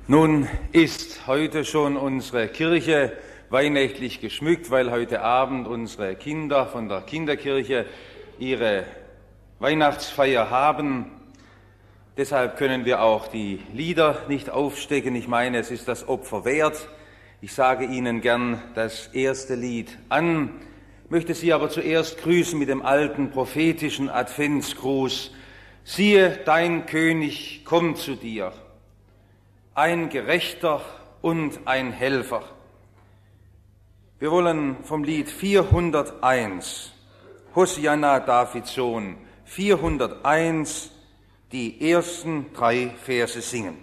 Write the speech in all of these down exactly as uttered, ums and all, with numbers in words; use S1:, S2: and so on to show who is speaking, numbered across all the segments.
S1: Nun ist heute schon unsere Kirche weihnachtlich geschmückt, weil heute Abend unsere Kinder von der Kinderkirche ihre Weihnachtsfeier haben. Deshalb können wir auch die Lieder nicht aufstecken. Ich meine, es ist das Opfer wert. Ich sage Ihnen gern das erste Lied an, möchte Sie aber zuerst grüßen mit dem alten prophetischen Adventsgruß. Siehe, dein König kommt zu dir, ein Gerechter und ein Helfer. Wir wollen vom Lied vierhunderteins, Hosianna Davids Sohn, vierhunderteins, die ersten drei Verse singen.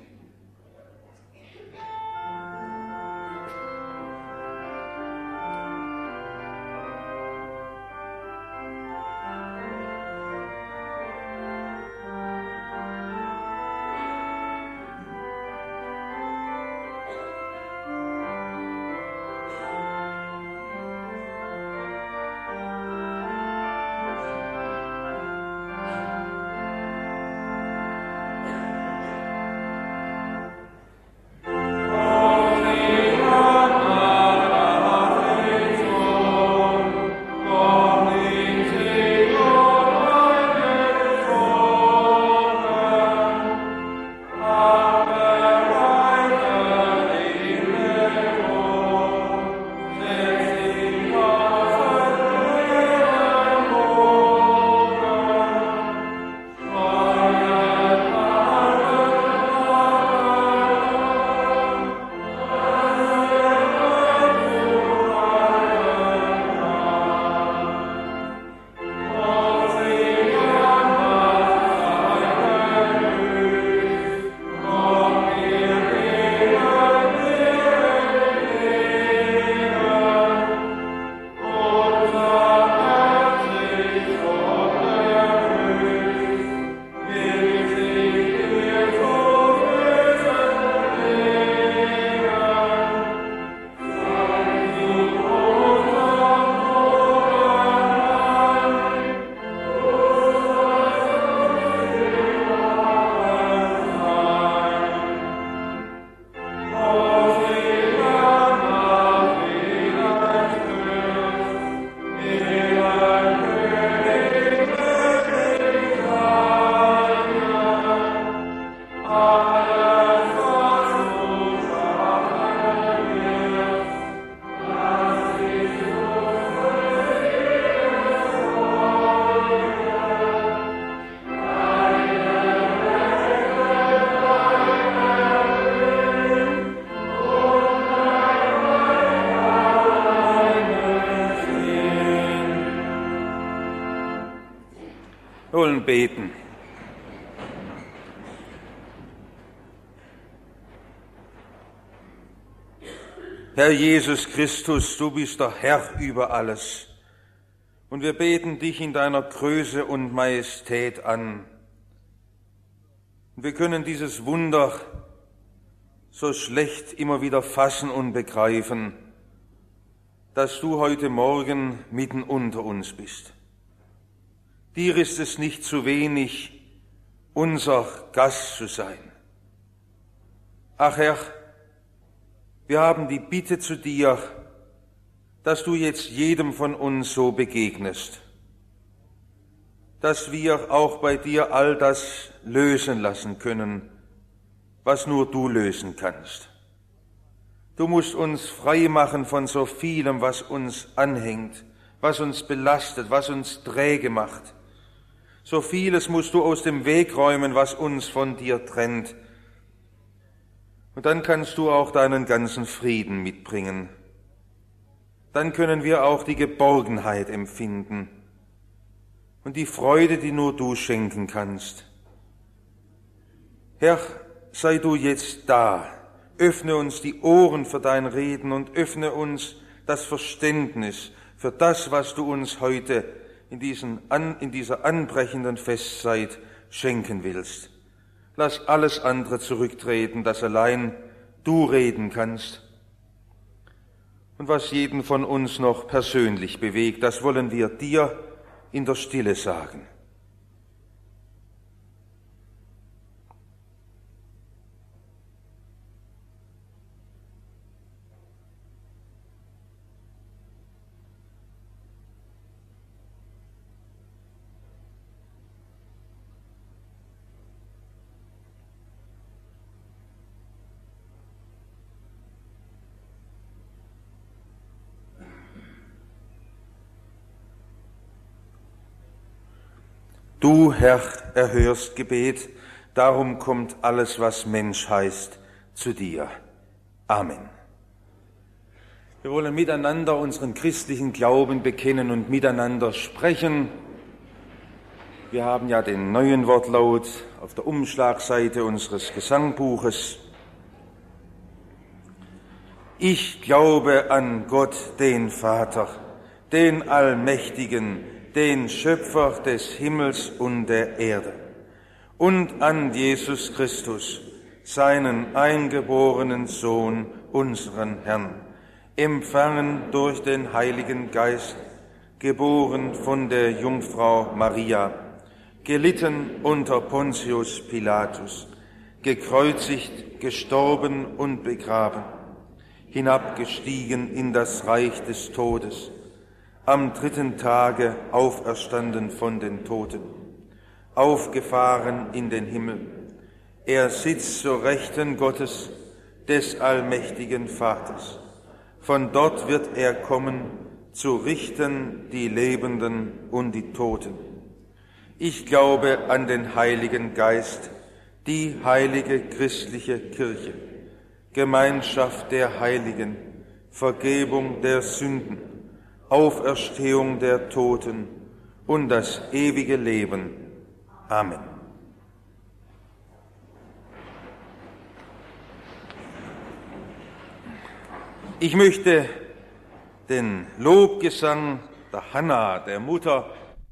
S1: Wir wollen beten. Herr Jesus Christus, du bist der Herr über alles. Und wir beten dich in deiner Größe und Majestät an. Und wir können dieses Wunder so schlecht immer wieder fassen und begreifen, dass du heute Morgen mitten unter uns bist. Dir ist es nicht zu wenig, unser Gast zu sein. Ach Herr, wir haben die Bitte zu dir, dass du jetzt jedem von uns so begegnest, dass wir auch bei dir all das lösen lassen können, was nur du lösen kannst. Du musst uns frei machen von so vielem, was uns anhängt, was uns belastet, was uns träge macht. So vieles musst du aus dem Weg räumen, was uns von dir trennt. Und dann kannst du auch deinen ganzen Frieden mitbringen. Dann können wir auch die Geborgenheit empfinden und die Freude, die nur du schenken kannst. Herr, sei du jetzt da. Öffne uns die Ohren für dein Reden und öffne uns das Verständnis für das, was du uns heute in, diesen, in dieser anbrechenden Festzeit schenken willst. Lass alles andere zurücktreten, dass allein du reden kannst. Und was jeden von uns noch persönlich bewegt, das wollen wir dir in der Stille sagen. Du, Herr, erhörst Gebet, darum kommt alles, was Mensch heißt, zu dir. Amen. Wir wollen miteinander unseren christlichen Glauben bekennen und miteinander sprechen. Wir haben ja den neuen Wortlaut auf der Umschlagseite unseres Gesangbuches. Ich glaube an Gott, den Vater, den Allmächtigen, den Schöpfer des Himmels und der Erde, und an Jesus Christus, seinen eingeborenen Sohn, unseren Herrn, empfangen durch den Heiligen Geist, geboren von der Jungfrau Maria, gelitten unter Pontius Pilatus, gekreuzigt, gestorben und begraben, hinabgestiegen in das Reich des Todes, am dritten Tage auferstanden von den Toten, aufgefahren in den Himmel. Er sitzt zur Rechten Gottes, des allmächtigen Vaters. Von dort wird er kommen, zu richten die Lebenden und die Toten. Ich glaube an den Heiligen Geist, die heilige christliche Kirche, Gemeinschaft der Heiligen, Vergebung der Sünden, Auferstehung der Toten und das ewige Leben. Amen. Ich möchte den Lobgesang der Hanna, der Mutter,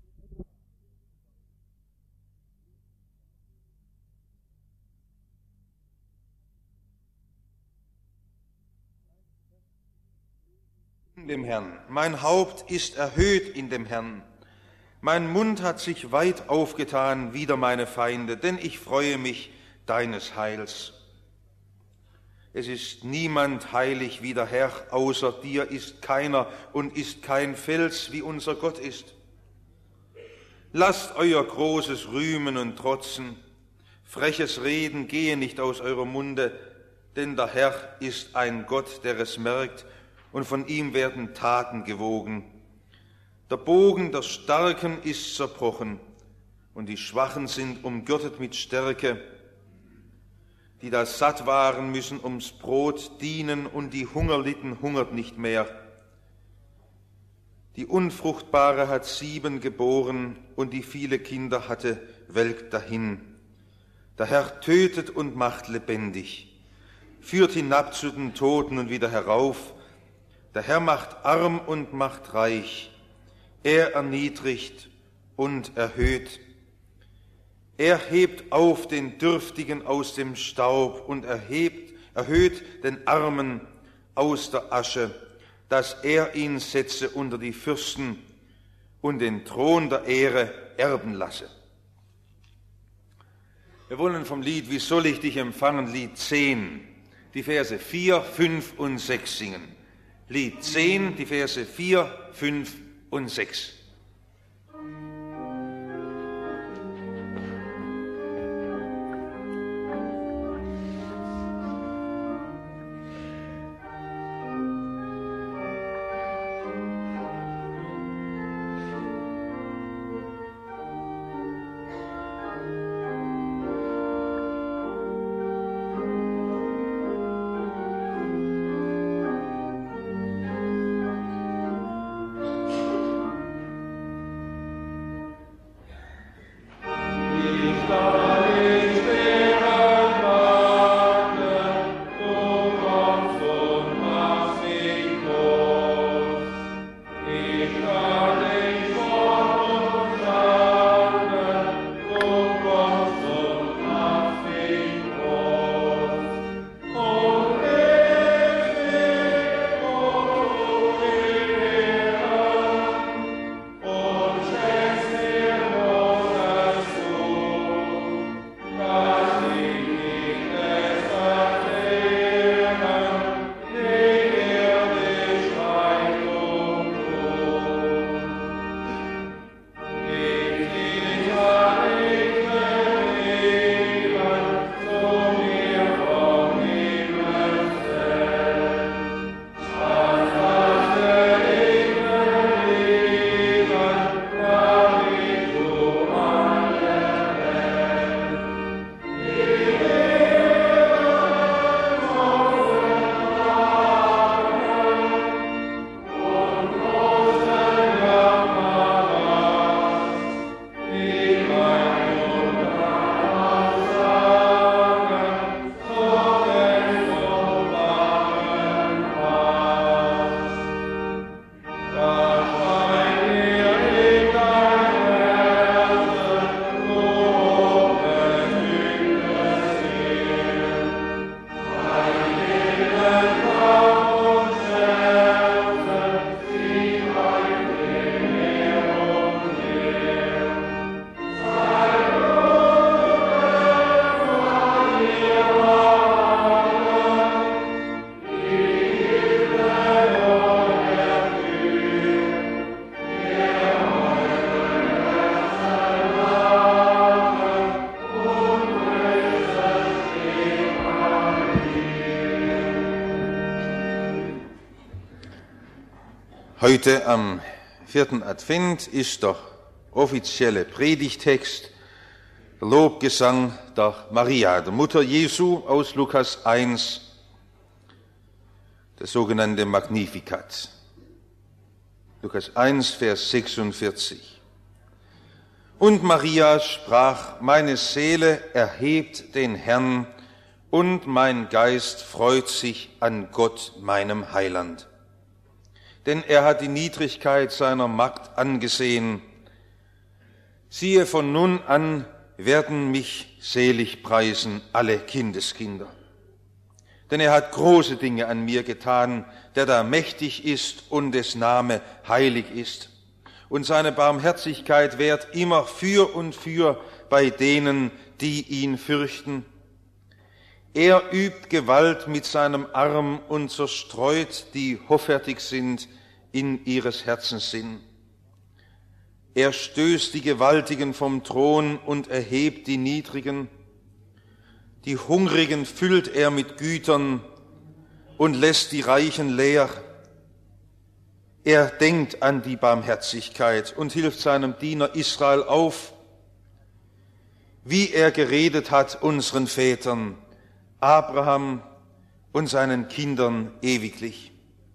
S1: in dem Herrn. Mein Haupt ist erhöht in dem Herrn. Mein Mund hat sich weit aufgetan wider meine Feinde, denn ich freue mich deines Heils. Es ist niemand heilig wie der Herr, außer dir ist keiner und ist kein Fels, wie unser Gott ist. Lasst euer Großes rühmen und trotzen, freches Reden gehe nicht aus eurem Munde, denn der Herr ist ein Gott, der es merkt, und von ihm werden Taten gewogen. Der Bogen der Starken ist zerbrochen, und die Schwachen sind umgürtet mit Stärke. Die da satt waren, müssen ums Brot dienen, und die Hungerlitten hungert nicht mehr. Die Unfruchtbare hat sieben geboren, und die viele Kinder hatte, welkt dahin. Der Herr tötet und macht lebendig, führt hinab zu den Toten und wieder herauf. Der Herr macht arm und macht reich, er erniedrigt und erhöht. Er hebt auf den Dürftigen aus dem Staub und erhebt, erhöht den Armen aus der Asche, dass er ihn setze unter die Fürsten und den Thron der Ehre erben lasse. Wir wollen vom Lied Wie soll ich dich empfangen, Lied zehn, die Verse vier, fünf und sechs singen. Lied zehn, die Verse vier, fünf und sechs. Heute am vierten Advent ist der offizielle Predigtext der Lobgesang der Maria, der Mutter Jesu, aus Lukas eins, das sogenannte Magnificat. Lukas eins, Vers sechsundvierzig. Und Maria sprach: Meine Seele erhebt den Herrn, und mein Geist freut sich an Gott, meinem Heiland. Denn er hat die Niedrigkeit seiner Magd angesehen. Siehe, von nun an werden mich selig preisen alle Kindeskinder. Denn er hat große Dinge an mir getan, der da mächtig ist und des Name heilig ist. Und seine Barmherzigkeit währt immer für und für bei denen, die ihn fürchten. Er übt Gewalt mit seinem Arm und zerstreut, die hoffärtig sind in ihres Herzens Sinn. Er stößt die Gewaltigen vom Thron und erhebt die Niedrigen. Die Hungrigen füllt er mit Gütern und lässt die Reichen leer. Er denkt an die Barmherzigkeit und hilft seinem Diener Israel auf, wie er geredet hat unseren Vätern, Abraham und seinen Kindern ewiglich.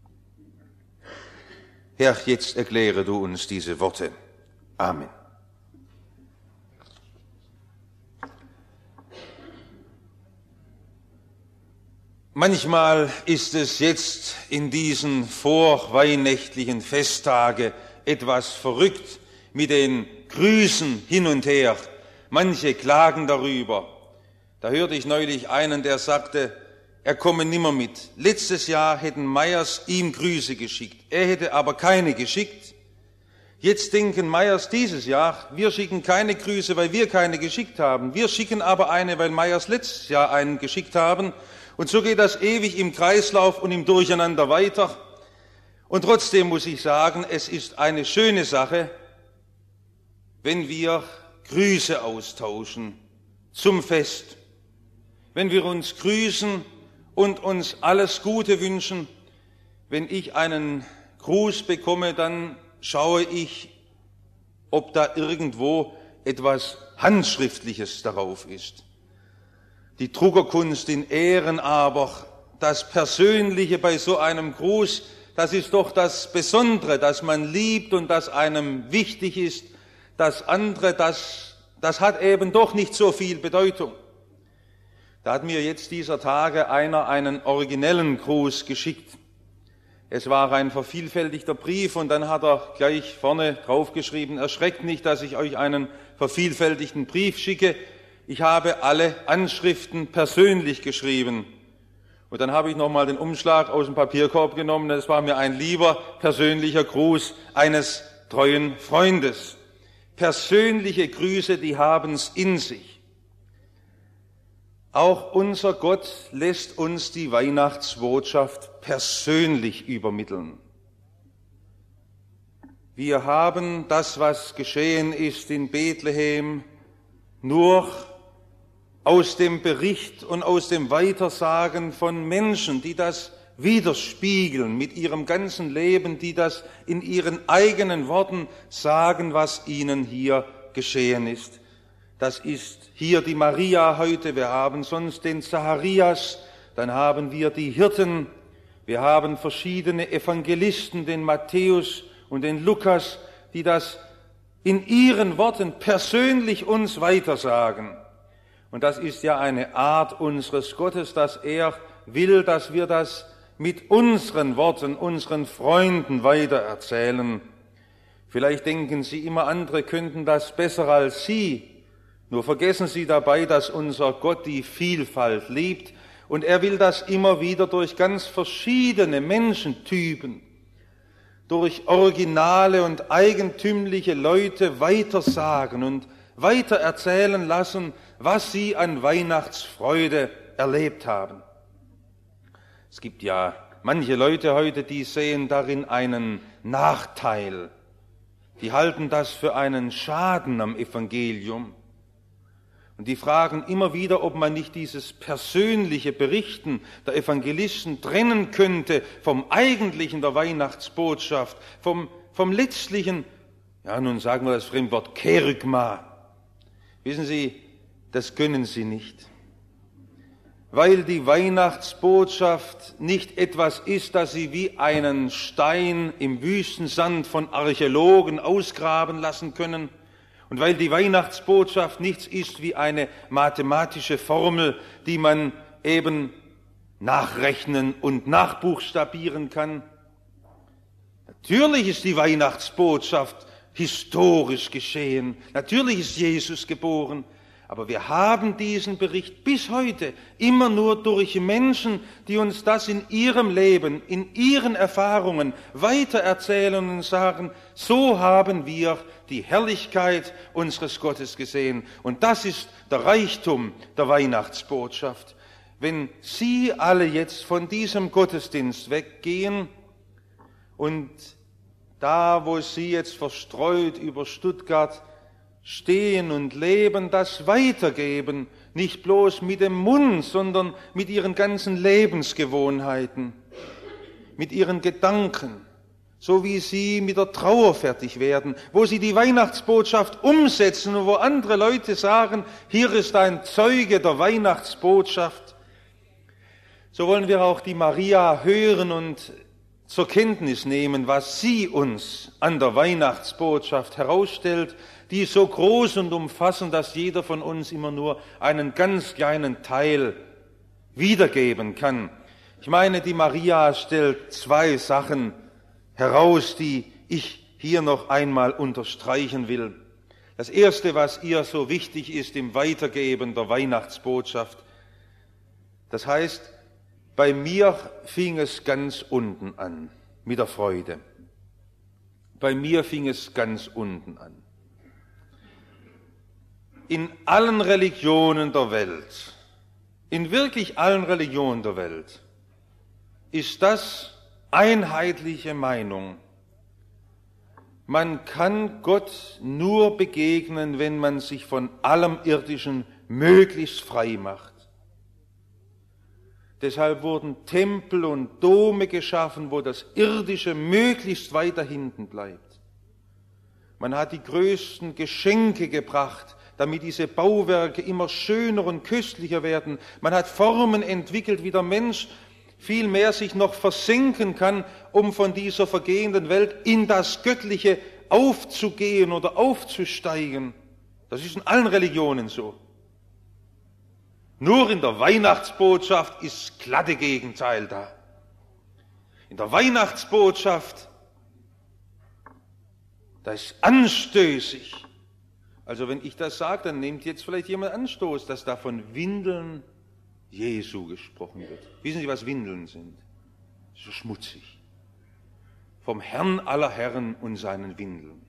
S1: Herr, jetzt erkläre du uns diese Worte. Amen. Manchmal ist es jetzt in diesen vorweihnachtlichen Festtage etwas verrückt mit den Grüßen hin und her. Manche klagen darüber. Da hörte ich neulich einen, der sagte, er komme nimmer mit. Letztes Jahr hätten Meyers ihm Grüße geschickt. Er hätte aber keine geschickt. Jetzt denken Meyers dieses Jahr, wir schicken keine Grüße, weil wir keine geschickt haben. Wir schicken aber eine, weil Meyers letztes Jahr einen geschickt haben. Und so geht das ewig im Kreislauf und im Durcheinander weiter. Und trotzdem muss ich sagen, es ist eine schöne Sache, wenn wir Grüße austauschen zum Fest. Wenn wir uns grüßen und uns alles Gute wünschen. Wenn ich einen Gruß bekomme, dann schaue ich, ob da irgendwo etwas Handschriftliches darauf ist. Die Druckerkunst in Ehren aber, das Persönliche bei so einem Gruß, das ist doch das Besondere, dass man liebt und das einem wichtig ist. Das andere, das, das hat eben doch nicht so viel Bedeutung. Da hat mir jetzt dieser Tage einer einen originellen Gruß geschickt. Es war ein vervielfältigter Brief und dann hat er gleich vorne draufgeschrieben, erschreckt nicht, dass ich euch einen vervielfältigten Brief schicke. Ich habe alle Anschriften persönlich geschrieben. Und dann habe ich nochmal den Umschlag aus dem Papierkorb genommen. Es war mir ein lieber persönlicher Gruß eines treuen Freundes. Persönliche Grüße, die haben's in sich. Auch unser Gott lässt uns die Weihnachtsbotschaft persönlich übermitteln. Wir haben das, was geschehen ist in Bethlehem, nur aus dem Bericht und aus dem Weitersagen von Menschen, die das widerspiegeln mit ihrem ganzen Leben, die das in ihren eigenen Worten sagen, was ihnen hier geschehen ist. Das ist hier die Maria heute, wir haben sonst den Zacharias, dann haben wir die Hirten, wir haben verschiedene Evangelisten, den Matthäus und den Lukas, die das in ihren Worten persönlich uns weitersagen. Und das ist ja eine Art unseres Gottes, dass er will, dass wir das mit unseren Worten, unseren Freunden weitererzählen. Vielleicht denken Sie immer, andere könnten das besser als Sie. Nur vergessen Sie dabei, dass unser Gott die Vielfalt liebt und er will das immer wieder durch ganz verschiedene Menschentypen, durch originale und eigentümliche Leute weitersagen und weitererzählen lassen, was sie an Weihnachtsfreude erlebt haben. Es gibt ja manche Leute heute, die sehen darin einen Nachteil. Die halten das für einen Schaden am Evangelium. Und die fragen immer wieder, ob man nicht dieses persönliche Berichten der Evangelisten trennen könnte vom eigentlichen der Weihnachtsbotschaft, vom, vom letztlichen, ja nun sagen wir das Fremdwort, Kerygma. Wissen Sie, das können sie nicht. Weil die Weihnachtsbotschaft nicht etwas ist, das sie wie einen Stein im Wüstensand von Archäologen ausgraben lassen können, und weil die Weihnachtsbotschaft nichts ist wie eine mathematische Formel, die man eben nachrechnen und nachbuchstabieren kann. Natürlich ist die Weihnachtsbotschaft historisch geschehen. Natürlich ist Jesus geboren. Aber wir haben diesen Bericht bis heute immer nur durch Menschen, die uns das in ihrem Leben, in ihren Erfahrungen weitererzählen und sagen, so haben wir die Herrlichkeit unseres Gottes gesehen. Und das ist der Reichtum der Weihnachtsbotschaft. Wenn Sie alle jetzt von diesem Gottesdienst weggehen und da, wo Sie jetzt verstreut über Stuttgart stehen und leben, das weitergeben, nicht bloß mit dem Mund, sondern mit ihren ganzen Lebensgewohnheiten, mit ihren Gedanken, so wie sie mit der Trauer fertig werden, wo sie die Weihnachtsbotschaft umsetzen und wo andere Leute sagen, hier ist ein Zeuge der Weihnachtsbotschaft. So wollen wir auch die Maria hören und zur Kenntnis nehmen, was sie uns an der Weihnachtsbotschaft herausstellt, die ist so groß und umfassend, dass jeder von uns immer nur einen ganz kleinen Teil wiedergeben kann. Ich meine, die Maria stellt zwei Sachen heraus, die ich hier noch einmal unterstreichen will. Das Erste, was ihr so wichtig ist im Weitergeben der Weihnachtsbotschaft, das heißt, bei mir fing es ganz unten an, mit der Freude. Bei mir fing es ganz unten an. In allen Religionen der Welt, in wirklich allen Religionen der Welt, ist das einheitliche Meinung. Man kann Gott nur begegnen, wenn man sich von allem Irdischen möglichst frei macht. Deshalb wurden Tempel und Dome geschaffen, wo das Irdische möglichst weiter hinten bleibt. Man hat die größten Geschenke gebracht, damit diese Bauwerke immer schöner und köstlicher werden. Man hat Formen entwickelt, wie der Mensch viel mehr sich noch versenken kann, um von dieser vergehenden Welt in das Göttliche aufzugehen oder aufzusteigen. Das ist in allen Religionen so. Nur in der Weihnachtsbotschaft ist das glatte Gegenteil da. In der Weihnachtsbotschaft, da ist anstößig. Also wenn ich das sage, dann nimmt jetzt vielleicht jemand Anstoß, dass da von Windeln Jesu gesprochen wird. Wissen Sie, was Windeln sind? So schmutzig. Vom Herrn aller Herren und seinen Windeln.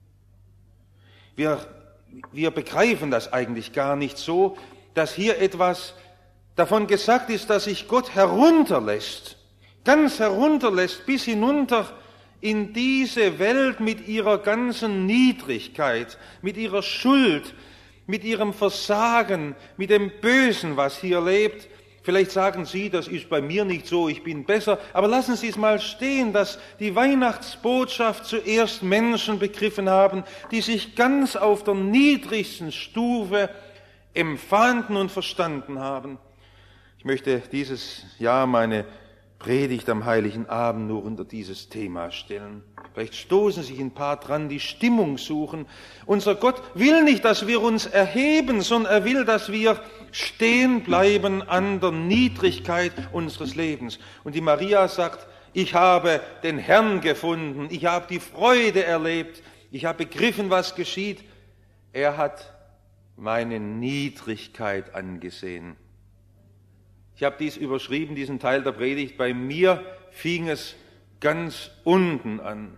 S1: Wir, wir begreifen das eigentlich gar nicht so, dass hier etwas davon gesagt ist, dass sich Gott herunterlässt, ganz herunterlässt, bis hinunter in diese Welt mit ihrer ganzen Niedrigkeit, mit ihrer Schuld, mit ihrem Versagen, mit dem Bösen, was hier lebt. Vielleicht sagen Sie, das ist bei mir nicht so, ich bin besser, aber lassen Sie es mal stehen, dass die Weihnachtsbotschaft zuerst Menschen begriffen haben, die sich ganz auf der niedrigsten Stufe empfanden und verstanden haben. Ich möchte dieses Jahr meine Predigt am Heiligen Abend nur unter dieses Thema stellen. Vielleicht stoßen sich ein paar dran, die Stimmung suchen. Unser Gott will nicht, dass wir uns erheben, sondern er will, dass wir stehen bleiben an der Niedrigkeit unseres Lebens. Und die Maria sagt, ich habe den Herrn gefunden, ich habe die Freude erlebt, ich habe begriffen, was geschieht. Er hat meine Niedrigkeit angesehen. Ich habe dies überschrieben, diesen Teil der Predigt, bei mir fing es ganz unten an.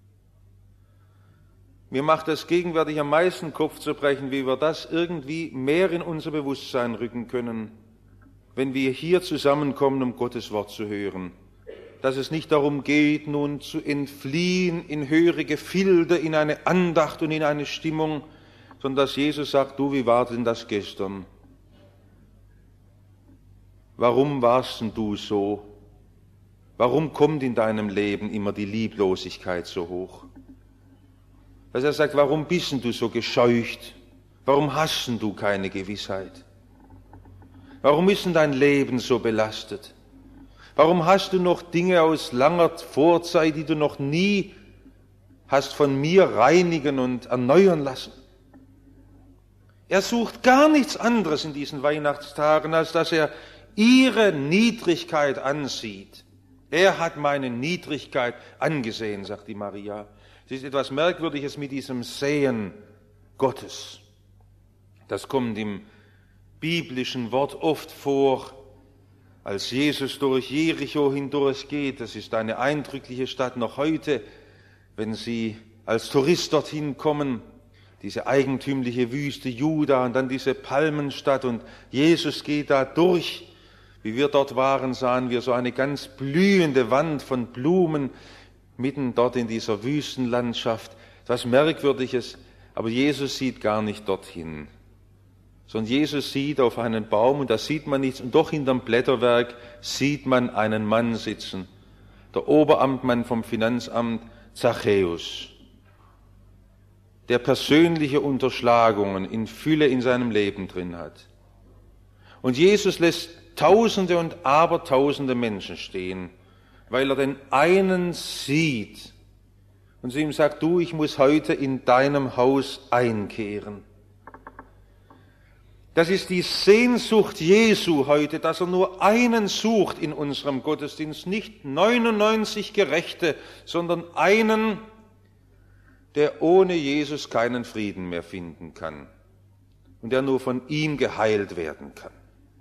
S1: Mir macht das gegenwärtig am meisten Kopfzerbrechen, wie wir das irgendwie mehr in unser Bewusstsein rücken können, wenn wir hier zusammenkommen, um Gottes Wort zu hören. Dass es nicht darum geht, nun zu entfliehen in höhere Gefilde, in eine Andacht und in eine Stimmung, sondern dass Jesus sagt, du, wie war denn das gestern? Warum warst denn du so? Warum kommt in deinem Leben immer die Lieblosigkeit so hoch? Dass er sagt, warum bist denn du so gescheucht? Warum hast denn du keine Gewissheit? Warum ist denn dein Leben so belastet? Warum hast du noch Dinge aus langer Vorzeit, die du noch nie hast von mir reinigen und erneuern lassen? Er sucht gar nichts anderes in diesen Weihnachtstagen, als dass er ihre Niedrigkeit ansieht. Er hat meine Niedrigkeit angesehen, sagt die Maria. Es ist etwas Merkwürdiges mit diesem Sehen Gottes. Das kommt im biblischen Wort oft vor, als Jesus durch Jericho hindurchgeht. Das ist eine eindrückliche Stadt noch heute, wenn Sie als Tourist dorthin kommen. Diese eigentümliche Wüste Juda und dann diese Palmenstadt und Jesus geht da durch. Wie wir dort waren, sahen wir so eine ganz blühende Wand von Blumen mitten dort in dieser Wüstenlandschaft. Etwas Merkwürdiges, aber Jesus sieht gar nicht dorthin, sondern Jesus sieht auf einen Baum und da sieht man nichts und doch hinterm Blätterwerk sieht man einen Mann sitzen, der Oberamtmann vom Finanzamt Zachäus, der persönliche Unterschlagungen in Fülle in seinem Leben drin hat. Und Jesus lässt Tausende und Abertausende Menschen stehen, weil er den einen sieht und zu ihm sagt, du, ich muss heute in deinem Haus einkehren. Das ist die Sehnsucht Jesu heute, dass er nur einen sucht in unserem Gottesdienst, nicht neunundneunzig Gerechte, sondern einen, der ohne Jesus keinen Frieden mehr finden kann und der nur von ihm geheilt werden kann.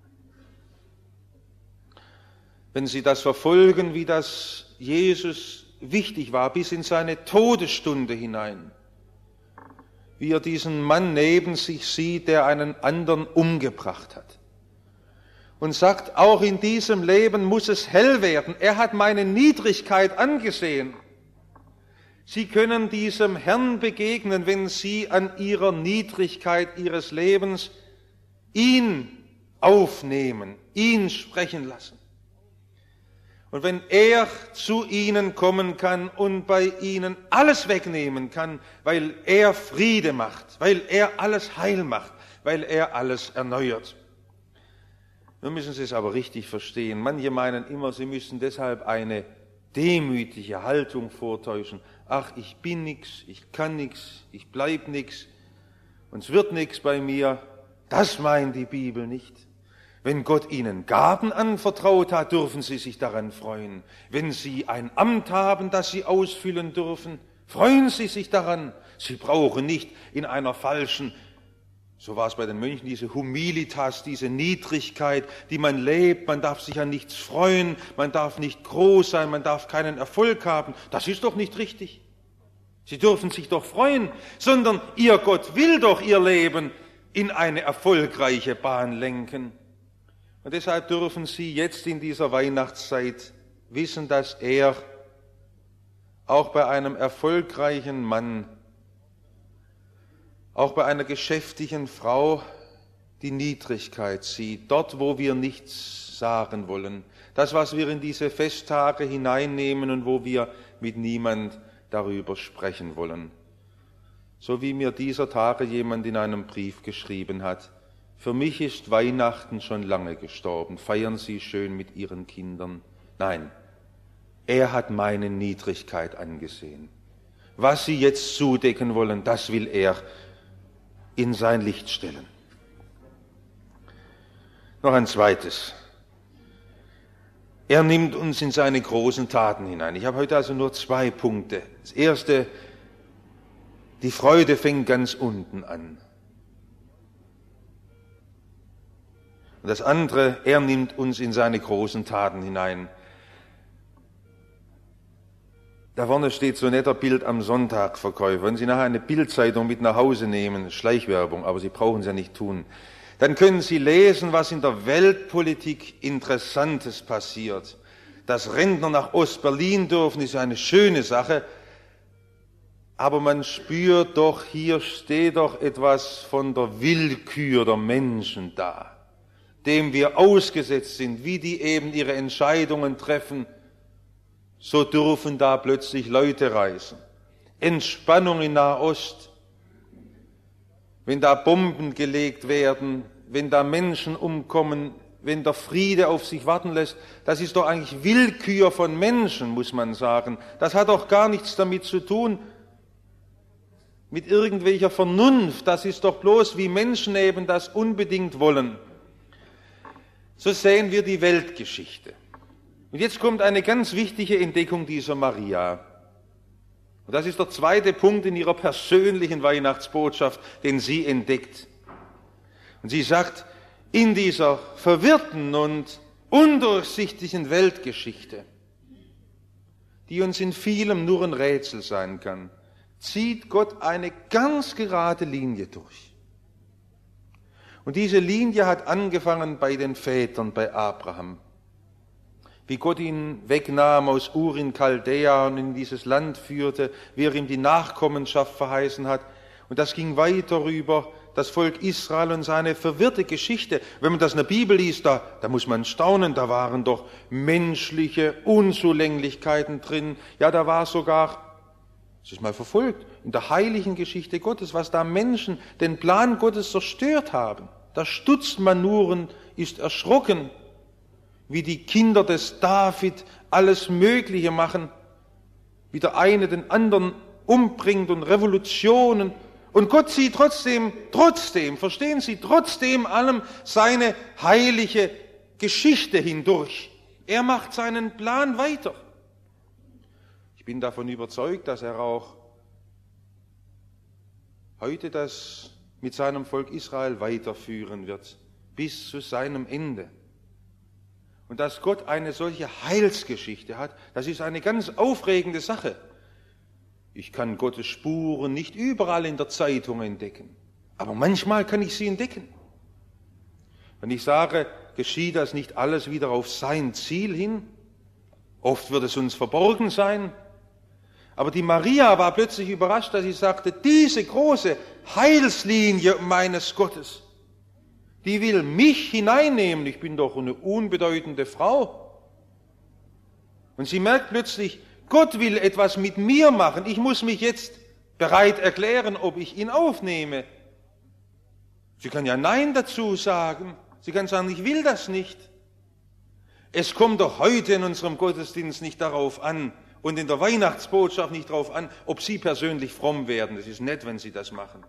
S1: Wenn Sie das verfolgen, wie das Jesus wichtig war, bis in seine Todesstunde hinein, wie er diesen Mann neben sich sieht, der einen anderen umgebracht hat. Und sagt, auch in diesem Leben muss es hell werden. Er hat meine Niedrigkeit angesehen. Sie können diesem Herrn begegnen, wenn Sie an Ihrer Niedrigkeit Ihres Lebens ihn aufnehmen, ihn sprechen lassen. Und wenn er zu ihnen kommen kann und bei ihnen alles wegnehmen kann, weil er Friede macht, weil er alles heil macht, weil er alles erneuert. Nun müssen Sie es aber richtig verstehen. Manche meinen immer, sie müssen deshalb eine demütige Haltung vortäuschen. Ach, ich bin nix, ich kann nix, ich bleib nix und es wird nix bei mir. Das meint die Bibel nicht. Wenn Gott ihnen Gaben anvertraut hat, dürfen sie sich daran freuen. Wenn sie ein Amt haben, das sie ausfüllen dürfen, freuen sie sich daran. Sie brauchen nicht in einer falschen, so war es bei den Mönchen, diese Humilitas, diese Niedrigkeit, die man lebt. Man darf sich an nichts freuen, man darf nicht groß sein, man darf keinen Erfolg haben. Das ist doch nicht richtig. Sie dürfen sich doch freuen, sondern ihr Gott will doch ihr Leben in eine erfolgreiche Bahn lenken. Und deshalb dürfen Sie jetzt in dieser Weihnachtszeit wissen, dass er auch bei einem erfolgreichen Mann, auch bei einer geschäftigen Frau die Niedrigkeit sieht, dort, wo wir nichts sagen wollen, das, was wir in diese Festtage hineinnehmen und wo wir mit niemand darüber sprechen wollen. So wie mir dieser Tage jemand in einem Brief geschrieben hat, für mich ist Weihnachten schon lange gestorben, feiern Sie schön mit Ihren Kindern. Nein, er hat meine Niedrigkeit angesehen. Was Sie jetzt zudecken wollen, das will er in sein Licht stellen. Noch ein zweites. Er nimmt uns in seine großen Taten hinein. Ich habe heute also nur zwei Punkte. Das erste, die Freude fängt ganz unten an. Und das andere, er nimmt uns in seine großen Taten hinein. Da vorne steht so ein netter Bild am Sonntagverkäufer. Wenn Sie nachher eine Bildzeitung mit nach Hause nehmen, Schleichwerbung, aber Sie brauchen es ja nicht tun, dann können Sie lesen, was in der Weltpolitik Interessantes passiert. Dass Rentner nach Ostberlin dürfen, ist eine schöne Sache. aber man spürt doch, hier steht doch etwas von der Willkür der Menschen da, dem wir ausgesetzt sind, wie die eben ihre Entscheidungen treffen, so dürfen da plötzlich Leute reisen. Entspannung in Nahost, wenn da Bomben gelegt werden, wenn da Menschen umkommen, wenn der Friede auf sich warten lässt, das ist doch eigentlich Willkür von Menschen, muss man sagen. Das hat doch gar nichts damit zu tun, mit irgendwelcher Vernunft. Das ist doch bloß, wie Menschen eben das unbedingt wollen. So sehen wir die Weltgeschichte. Und jetzt kommt eine ganz wichtige Entdeckung dieser Maria. Und das ist der zweite Punkt in ihrer persönlichen Weihnachtsbotschaft, den sie entdeckt. Und sie sagt, in dieser verwirrten und undurchsichtigen Weltgeschichte, die uns in vielem nur ein Rätsel sein kann, zieht Gott eine ganz gerade Linie durch. Und diese Linie hat angefangen bei den Vätern, bei Abraham. Wie Gott ihn wegnahm aus Ur in Chaldea und in dieses Land führte, wie er ihm die Nachkommenschaft verheißen hat. Und das ging weiter rüber das Volk Israel und seine verwirrte Geschichte. Wenn man das in der Bibel liest, da, da muss man staunen, da waren doch menschliche Unzulänglichkeiten drin. Ja, da war sogar, das ist mal verfolgt, in der heiligen Geschichte Gottes, was da Menschen den Plan Gottes zerstört haben. Da stutzt man nur und ist erschrocken, wie die Kinder des David alles Mögliche machen, wie der eine den anderen umbringt und Revolutionen. Und Gott sieht trotzdem, trotzdem, verstehen Sie, trotzdem allem seine heilige Geschichte hindurch. Er macht seinen Plan weiter. Ich bin davon überzeugt, dass er auch heute das mit seinem Volk Israel weiterführen wird, bis zu seinem Ende. Und dass Gott eine solche Heilsgeschichte hat, das ist eine ganz aufregende Sache. Ich kann Gottes Spuren nicht überall in der Zeitung entdecken, aber manchmal kann ich sie entdecken. Wenn ich sage, geschieht das nicht alles wieder auf sein Ziel hin? Oft wird es uns verborgen sein. Aber die Maria war plötzlich überrascht, dass sie sagte, diese große Heilslinie meines Gottes, die will mich hineinnehmen. Ich bin doch eine unbedeutende Frau. Und sie merkt plötzlich, Gott will etwas mit mir machen. Ich muss mich jetzt bereit erklären, ob ich ihn aufnehme. Sie kann ja Nein dazu sagen. Sie kann sagen, ich will das nicht. Es kommt doch heute in unserem Gottesdienst nicht darauf an und in der Weihnachtsbotschaft nicht darauf an, ob Sie persönlich fromm werden. Es ist nett, wenn Sie das machen.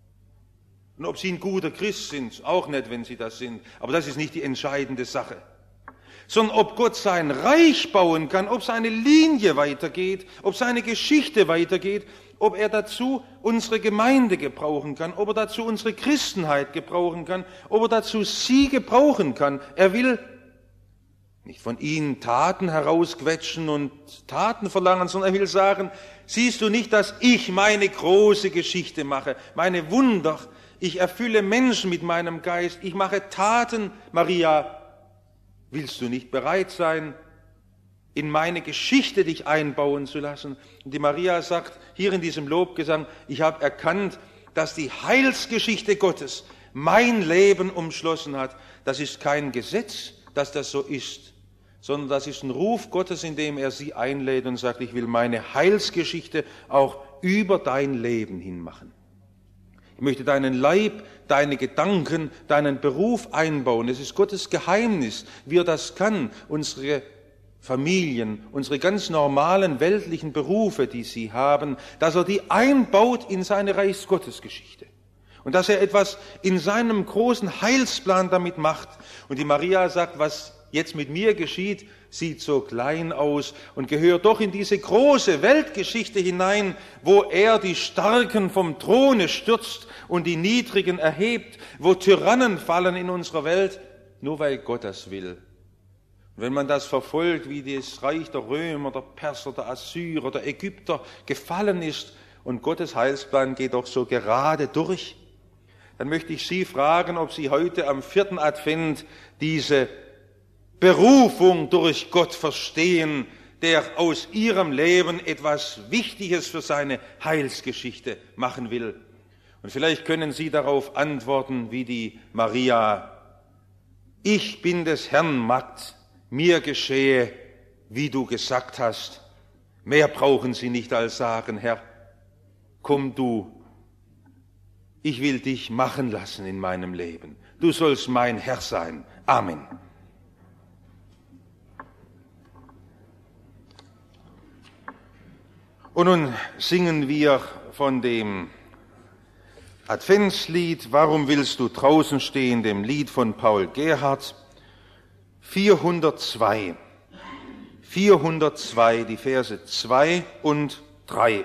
S1: Und ob Sie ein guter Christ sind, auch nett, wenn Sie das sind. Aber das ist nicht die entscheidende Sache. Sondern ob Gott sein Reich bauen kann, ob seine Linie weitergeht, ob seine Geschichte weitergeht, ob er dazu unsere Gemeinde gebrauchen kann, ob er dazu unsere Christenheit gebrauchen kann, ob er dazu sie gebrauchen kann. Er will nicht von ihnen Taten herausquetschen und Taten verlangen, sondern er will sagen, siehst du nicht, dass ich meine große Geschichte mache, meine Wunder, ich erfülle Menschen mit meinem Geist, ich mache Taten, Maria, willst du nicht bereit sein, in meine Geschichte dich einbauen zu lassen? Und die Maria sagt hier in diesem Lobgesang, ich habe erkannt, dass die Heilsgeschichte Gottes mein Leben umschlossen hat. Das ist kein Gesetz, dass das so ist, sondern das ist ein Ruf Gottes, in dem er sie einlädt und sagt, ich will meine Heilsgeschichte auch über dein Leben hinmachen. Ich möchte deinen Leib, deine Gedanken, deinen Beruf einbauen. Es ist Gottes Geheimnis, wie er das kann, unsere Familien, unsere ganz normalen weltlichen Berufe, die sie haben, dass er die einbaut in seine Reichsgottesgeschichte. Und dass er etwas in seinem großen Heilsplan damit macht. Und die Maria sagt, was jetzt mit mir geschieht, sieht so klein aus und gehört doch in diese große Weltgeschichte hinein, wo er die Starken vom Throne stürzt und die Niedrigen erhebt, wo Tyrannen fallen in unserer Welt, nur weil Gott das will. Und wenn man das verfolgt, wie das Reich der Römer, der Perser, der Assyrer, der Ägypter gefallen ist und Gottes Heilsplan geht doch so gerade durch, dann möchte ich Sie fragen, ob Sie heute am vierten Advent diese Berufung durch Gott verstehen, der aus ihrem Leben etwas Wichtiges für seine Heilsgeschichte machen will. Und vielleicht können Sie darauf antworten wie die Maria: Ich bin des Herrn Magd, mir geschehe, wie du gesagt hast. Mehr brauchen Sie nicht als sagen: Herr, komm du, ich will dich machen lassen in meinem Leben. Du sollst mein Herr sein. Amen. Und nun singen wir von dem Adventslied Warum willst du draußen stehen, dem Lied von Paul Gerhardt, vierhundertzwei. vierhundertzwei, die Verse zwei und drei.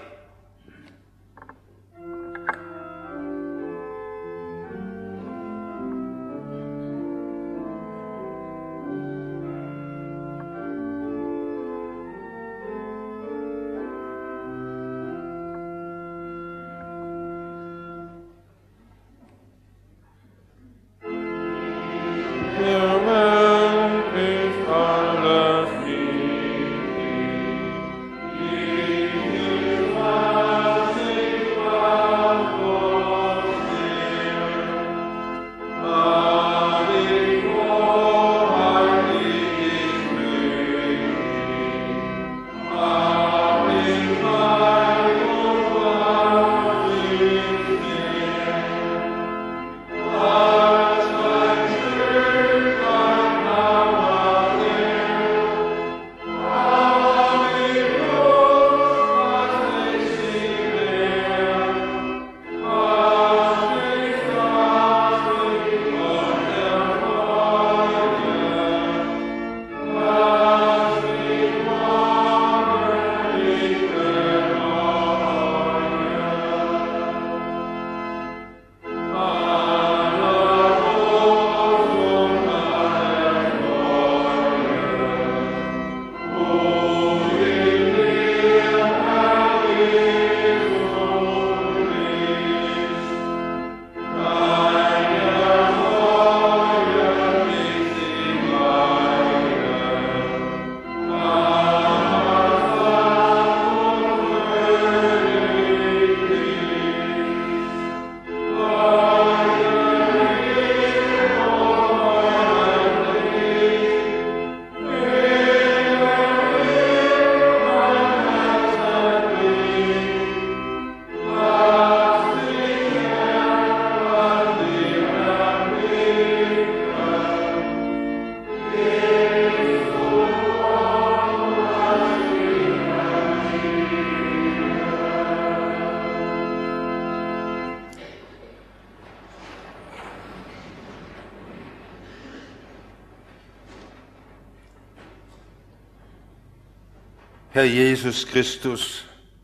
S1: Herr Jesus Christus,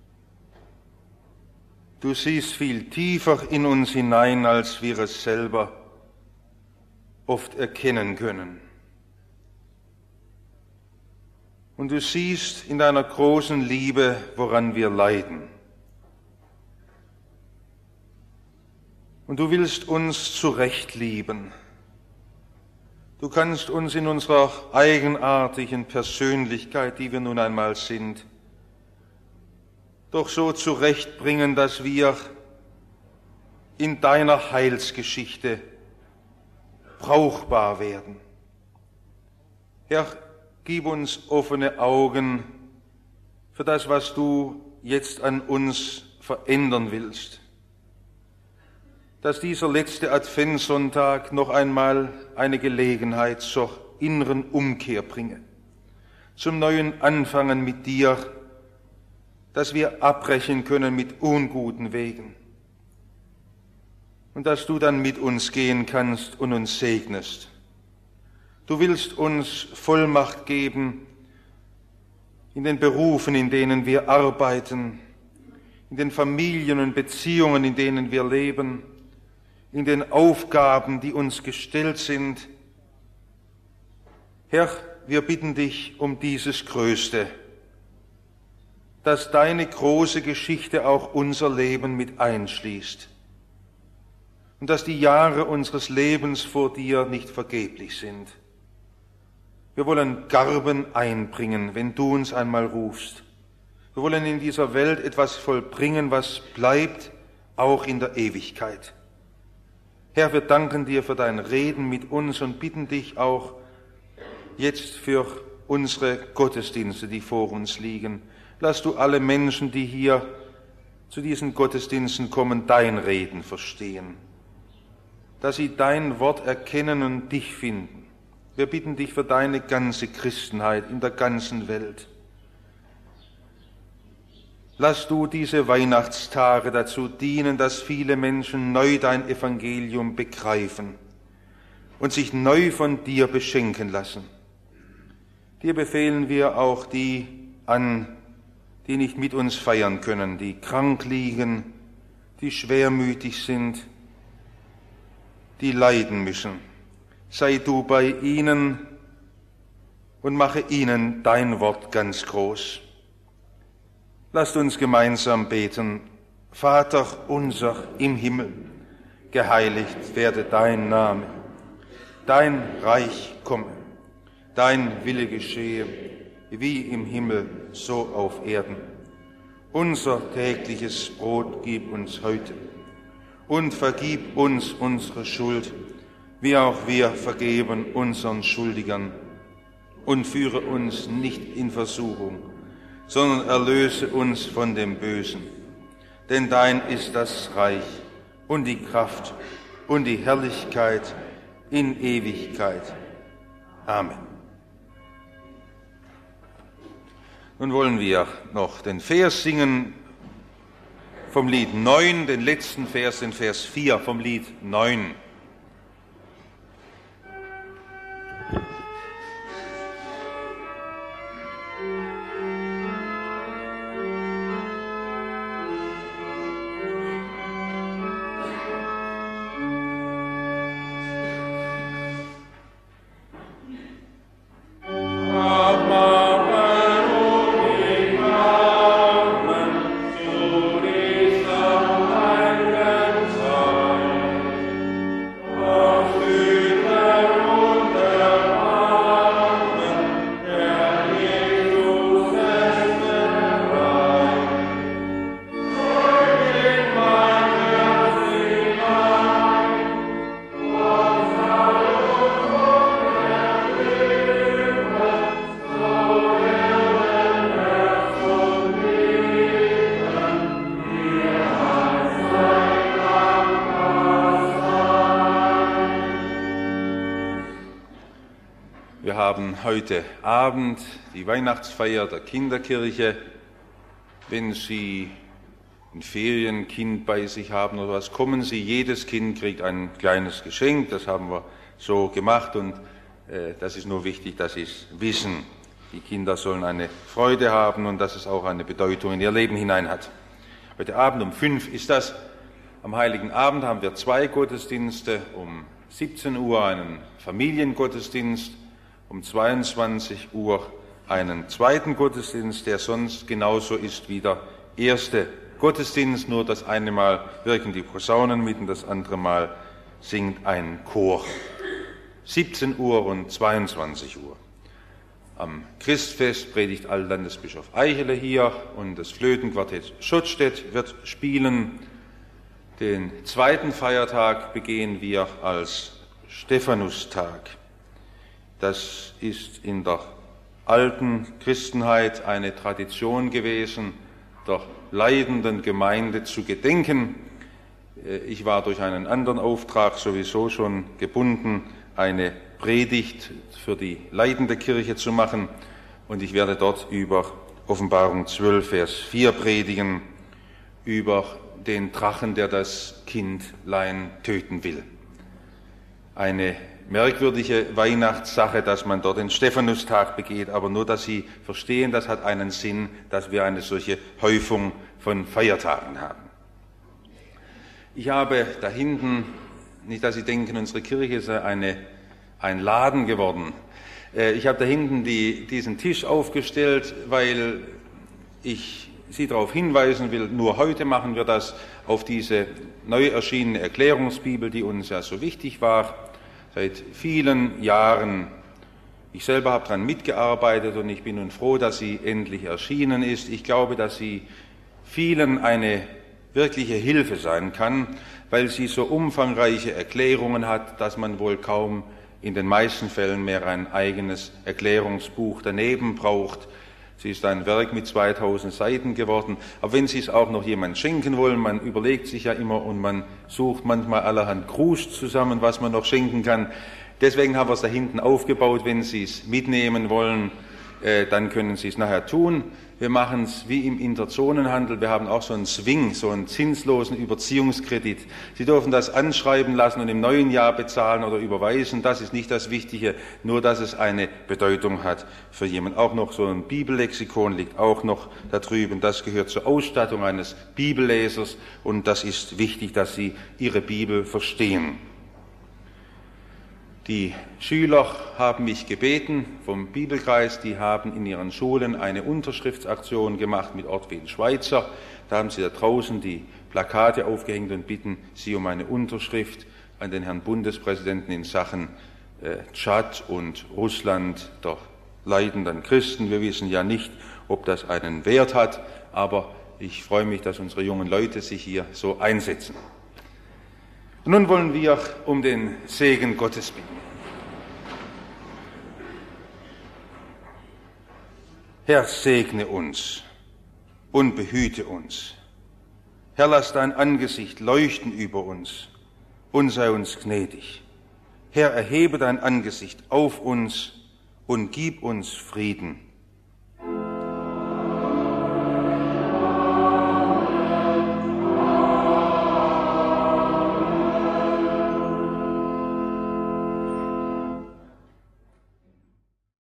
S1: du siehst viel tiefer in uns hinein, als wir es selber oft erkennen können. Und du siehst in deiner großen Liebe, woran wir leiden. Und du willst uns zurecht lieben. Du kannst uns in unserer eigenartigen Persönlichkeit, die wir nun einmal sind, doch so zurechtbringen, dass wir in deiner Heilsgeschichte brauchbar werden. Herr, gib uns offene Augen für das, was du jetzt an uns verändern willst. Dass dieser letzte Adventssonntag noch einmal eine Gelegenheit zur inneren Umkehr bringe, zum neuen Anfangen mit dir, dass wir abbrechen können mit unguten Wegen und dass du dann mit uns gehen kannst und uns segnest. Du willst uns Vollmacht geben in den Berufen, in denen wir arbeiten, in den Familien und Beziehungen, in denen wir leben, in den Aufgaben, die uns gestellt sind. Herr, wir bitten dich um dieses Größte, dass deine große Geschichte auch unser Leben mit einschließt und dass die Jahre unseres Lebens vor dir nicht vergeblich sind.
S2: Wir wollen Garben einbringen, wenn du uns einmal rufst. Wir wollen in dieser Welt etwas vollbringen, was bleibt, auch in der Ewigkeit. Herr, wir danken dir für dein Reden mit uns und bitten dich auch jetzt für unsere Gottesdienste, die vor uns liegen. Lass du alle Menschen, die hier zu diesen Gottesdiensten kommen, dein Reden verstehen, dass sie dein Wort erkennen und dich finden. Wir bitten dich für deine ganze Christenheit in der ganzen Welt. Lass du diese Weihnachtstage dazu dienen, dass viele Menschen neu dein Evangelium begreifen und sich neu von dir beschenken lassen. Dir befehlen wir auch die an, die nicht mit uns feiern können, die krank liegen, die schwermütig sind, die leiden müssen. Sei du bei ihnen und mache ihnen dein Wort ganz groß. Lasst uns gemeinsam beten. Vater unser im Himmel, geheiligt werde dein Name. Dein Reich komme, dein Wille geschehe, wie im Himmel, so auf Erden. Unser tägliches Brot gib uns heute und vergib uns unsere Schuld, wie auch wir vergeben unseren Schuldigern. Und führe uns nicht in Versuchung, sondern erlöse uns von dem Bösen. Denn dein ist das Reich und die Kraft und die Herrlichkeit in Ewigkeit. Amen. Nun wollen wir noch den Vers singen vom Lied neun, den letzten Vers, den Vers vier vom Lied neun. Wir haben heute Abend die Weihnachtsfeier der Kinderkirche. Wenn Sie ein Ferienkind bei sich haben oder was, kommen Sie. Jedes Kind kriegt ein kleines Geschenk. Das haben wir so gemacht und äh, das ist nur wichtig, dass Sie es wissen. Die Kinder sollen eine Freude haben und dass es auch eine Bedeutung in ihr Leben hinein hat. Heute Abend um fünf ist das. Am Heiligen Abend haben wir zwei Gottesdienste. Um siebzehn Uhr einen Familiengottesdienst, um zweiundzwanzig Uhr einen zweiten Gottesdienst, der sonst genauso ist wie der erste Gottesdienst, nur das eine Mal wirken die Posaunen mit und das andere Mal singt ein Chor. siebzehn Uhr und zweiundzwanzig Uhr. Am Christfest predigt Altlandesbischof Eichele hier und das Flötenquartett Schottstedt wird spielen. Den zweiten Feiertag begehen wir als Stephanustag. Das ist in der alten Christenheit eine Tradition gewesen, der leidenden Gemeinde zu gedenken. Ich war durch einen anderen Auftrag sowieso schon gebunden, eine Predigt für die leidende Kirche zu machen, und ich werde dort über Offenbarung zwölf, Vers vier predigen, über den Drachen, der das Kindlein töten will. Eine merkwürdige Weihnachtssache, dass man dort den Stephanustag begeht, aber nur, dass Sie verstehen, das hat einen Sinn, dass wir eine solche Häufung von Feiertagen haben. Ich habe da hinten, nicht, dass Sie denken, unsere Kirche ist eine, ein Laden geworden. Ich habe da hinten die, diesen Tisch aufgestellt, weil ich Sie darauf hinweisen will, nur heute machen wir das, auf diese neu erschienene Erklärungsbibel, die uns ja so wichtig war. Seit vielen Jahren Ich selber habe daran mitgearbeitet und ich bin nun froh, dass sie endlich erschienen ist. Ich glaube, dass sie vielen eine wirkliche Hilfe sein kann, weil sie so umfangreiche Erklärungen hat, dass man wohl kaum in den meisten Fällen mehr ein eigenes Erklärungsbuch daneben braucht. Sie ist ein Werk mit zweitausend Seiten geworden. Aber wenn Sie es auch noch jemand schenken wollen, man überlegt sich ja immer und man sucht manchmal allerhand Krus zusammen, was man noch schenken kann. Deswegen haben wir es da hinten aufgebaut. Wenn Sie es mitnehmen wollen, äh, dann können Sie es nachher tun. Wir machen es wie im Interzonenhandel. Wir haben auch so einen Swing, so einen zinslosen Überziehungskredit. Sie dürfen das anschreiben lassen und im neuen Jahr bezahlen oder überweisen. Das ist nicht das Wichtige, nur dass es eine Bedeutung hat für jemanden. Auch noch so ein Bibellexikon liegt auch noch da drüben. Das gehört zur Ausstattung eines Bibellesers und das ist wichtig, dass Sie Ihre Bibel verstehen. Die Schüler haben mich gebeten vom Bibelkreis, die haben in ihren Schulen eine Unterschriftsaktion gemacht mit Ortwin Schweizer. Da haben sie da draußen die Plakate aufgehängt und bitten Sie um eine Unterschrift an den Herrn Bundespräsidenten in Sachen äh, Tschad und Russland der leidenden Christen. Wir wissen ja nicht, ob das einen Wert hat, aber ich freue mich, dass unsere jungen Leute sich hier so einsetzen. Und nun wollen wir um den Segen Gottes bitten. Herr, segne uns und behüte uns. Herr, lass dein Angesicht leuchten über uns und sei uns gnädig. Herr, erhebe dein Angesicht auf uns und gib uns Frieden.